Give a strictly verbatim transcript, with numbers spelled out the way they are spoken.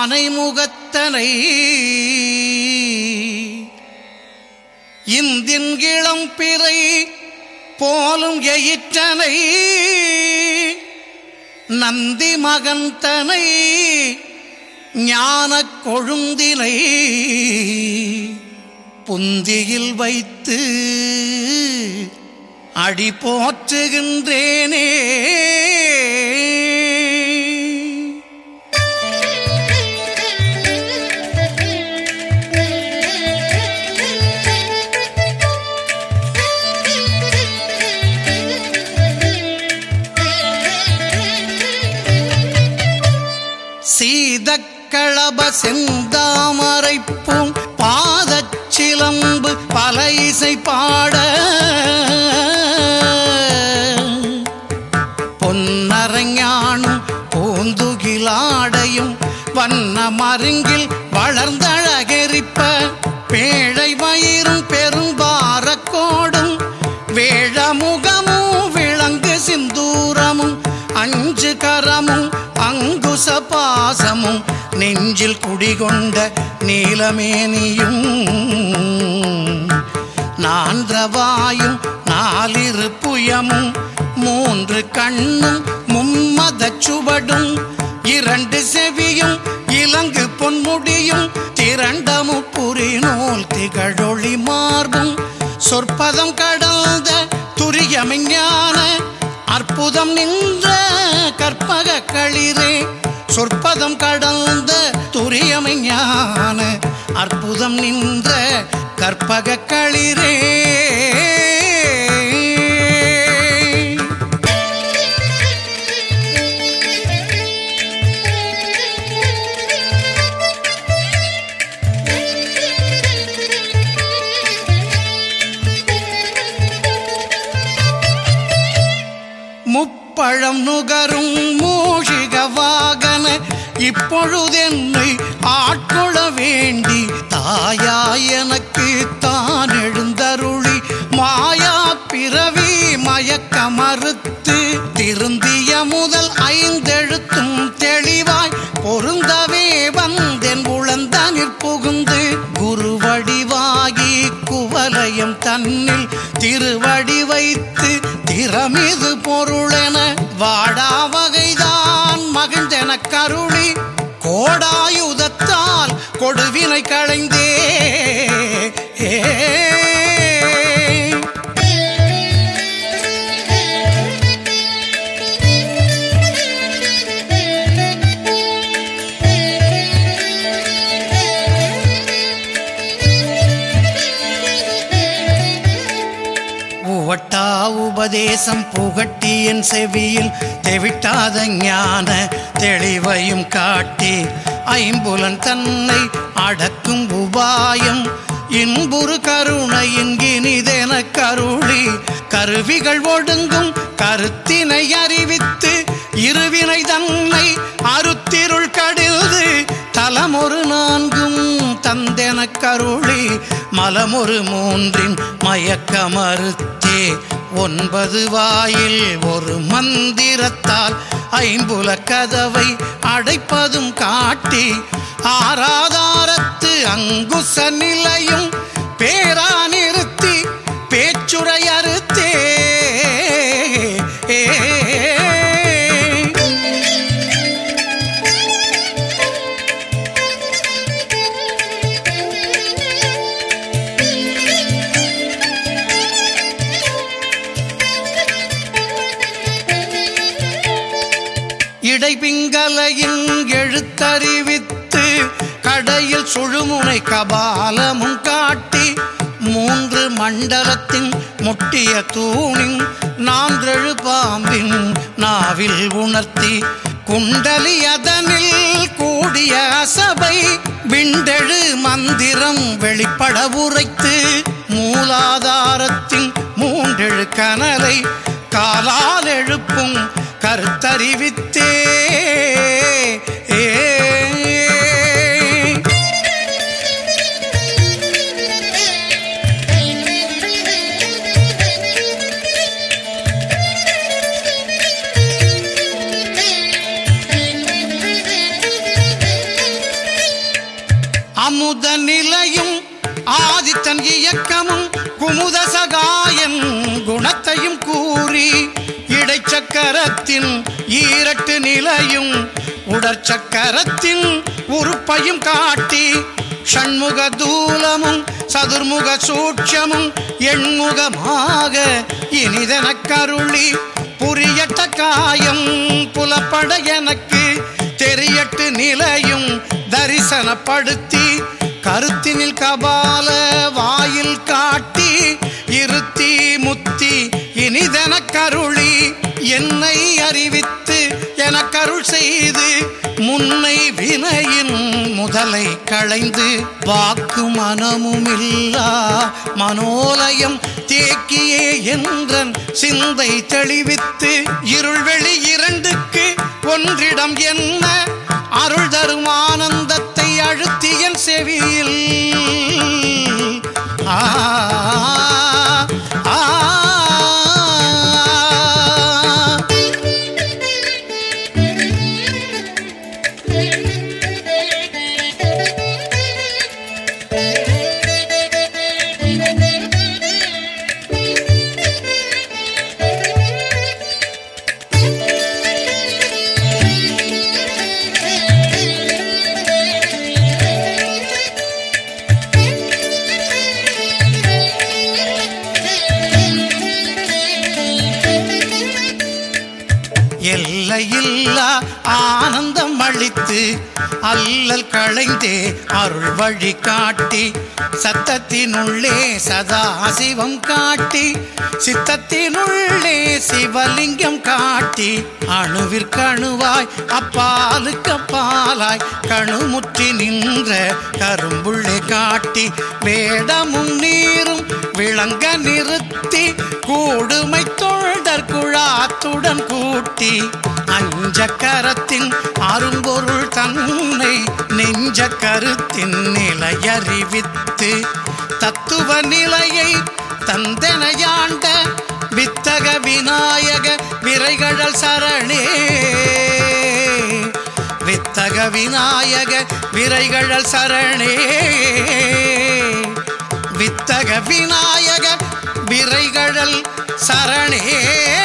ஆனை முகத்தனை இந்தின் இளம் பிறை போலும் எயிற்றனை நந்தி மகந்தனை ஞானக் கொழுந்தினை புந்தியில் வைத்து அடி போற்றுகின்றேனே. சீதக்களப செந்தாமரைப்பூம் பாதச்சிலம்பு பல இசை பாட பொன்னரஞானும் பூந்துகிலாடையும் வண்ண மருங்கில் வளர்ந்தழகெரிப்ப பேழை வயிறும் பெரும்பாரக்கோடும் வேழமுகமும் விளங்கு சிந்தூரமும் அஞ்சு கரமும் அங்குச பாசமும் நெஞ்சில் குடிகொண்ட நீலமேனியும் நான்றவாயும் நாலிரு புயமும் மூன்று கண்ணும் மும்மதச் சுவடும் இரண்டு செவியும் இலங்கு பொன்முடியும் திரண்ட முப்புரி நூல் திகழொளி மார்பும் சொற்பதம் கடந்த துரியமெஞ்ஞான அற்புதம் நின்ற கற்பக களிரே சொற்பதம் கடந்த துரியமெஞ்ஞான அற்புதம் நின்ற கற்பக களிரே. முப்பழம் நுகரும் மூஷிக வாகன இப்பொழுதென்னை ஆட்கொள்ள வேண்டி தாயாய் எனக்கு தான் எழுந்தருளி மாயா பிறவி மயக்க மறுத்து திருந்திய முதல் ஐந்தெழுத்தும் தெளிவாய் பொருந்தவே வந்தென் உளந்தனிற் புகுந்து குருவடிவாகி குவலயம் தன்னில் திருவடி வைத்து திறமிது பொருளென வாடா வகைதான் மகிழ்ந்தென கருளி கோடாயுதத்தால் கொடுவினை களைந்தே. உவட்டா உபதேசம் புகட்டி என் செவியில் தெவிட்டாத ஞான தெளிவையும் காட்டி ஐம்புலன் தன்னை அடக்கும் உபாயம் இன்புறு கருணையின் இனிதென கருளி கருவிகள் ஒடுங்கும் கருத்தினை அறிவித்து இருவினை தன்னை அருத்திருள் கடில்து தலமொரு நான்கும் தந்தென கருளி மலமொரு மூன்றின் மயக்க மறுத்தே ஒன்பது வாயில் ஒரு மந்திரத்தால் ஐம்புல கதவை அடைப்பதும் காட்டி ஆராதாரத்து அங்குச நிலையும் பேரா நிறுத்தி பேச்சுரை அறுத்தே. இடைபிங்கலையின் எழுத்தறிவித்து கடையில் சுழுமுனை கபாலமும் காட்டி மூன்று மண்டலத்தின் முட்டிய தூணின் நான்றெழு பாம்பின் நாவில் உணர்த்தி குண்டலி அதனில் கூடிய அசபை விண்டெழு மந்திரம் வெளிப்பட உரைத்து மூலாதாரத்தின் மூன்றெழு கனலை காலால் எழுப்பும் கருத்தறிவித்தே. அமுத நிலையும் ஆதித்தன் இயக்கமும் குமுத சகாயன் குணத்தையும் கூறி இடைச்சக்கரத்தின் ஈரட்டு நிலையும் உடற்சக்கரத்தின் உறுப்பையும் காட்டி ஷண்முக தூலமும் சதுர்முக சூட்சமும் எண்முகமாக இனிதென கருளி புரியட்ட காயம் புலப்பட எனக்கு தெரியட்டு நிலையும் தரிசனப்படுத்தி கருத்தினில் கபால வாயில் காட்டி இருத்தி முத்தி இனிதென கருளி என்னை அறிவித்து என கருள் செய்து முன்னை வினையின் முதலை களைந்து வாக்கு மனமுமில்லா மனோலயம் தேக்கியே என்றன் சிந்தை தெளிவித்து இருள்வெளி இரண்டுக்கு ஒன்றிடம் என்ன அருள் தரும் ஆனந்தத்தை அழுத்தி என் செவியில் ஆ எல்லையில்லா ஆனந்தம் அளித்து அல்லல் களைந்தே அருள் வழி காட்டி சத்தத்தினுள்ளே சதா சிவம் காட்டி சித்தத்தினுள்ளே சிவலிங்கம் காட்டி அணுவிற்கணுவாய் அப்பாலுக்கு அப்பாலாய் கணுமுற்றி நின்ற கரும்புள்ளே காட்டி வேடமும் நீரும் விளங்க நிறுத்தி கூடுமை தொண்டர் குழாத்துடன் கூட்டி அஞ்ச கரத்தின் அரும்பொருள் தன்னை நெஞ்ச கருத்தின் நிலையறிவித்து தத்துவ நிலையை தந்தனையாண்ட வித்தக விநாயக விரைகழல் சரணே வித்தக விநாயக விரைகழல் சரணே வித்தக விநாயக விரைகழல் சரணே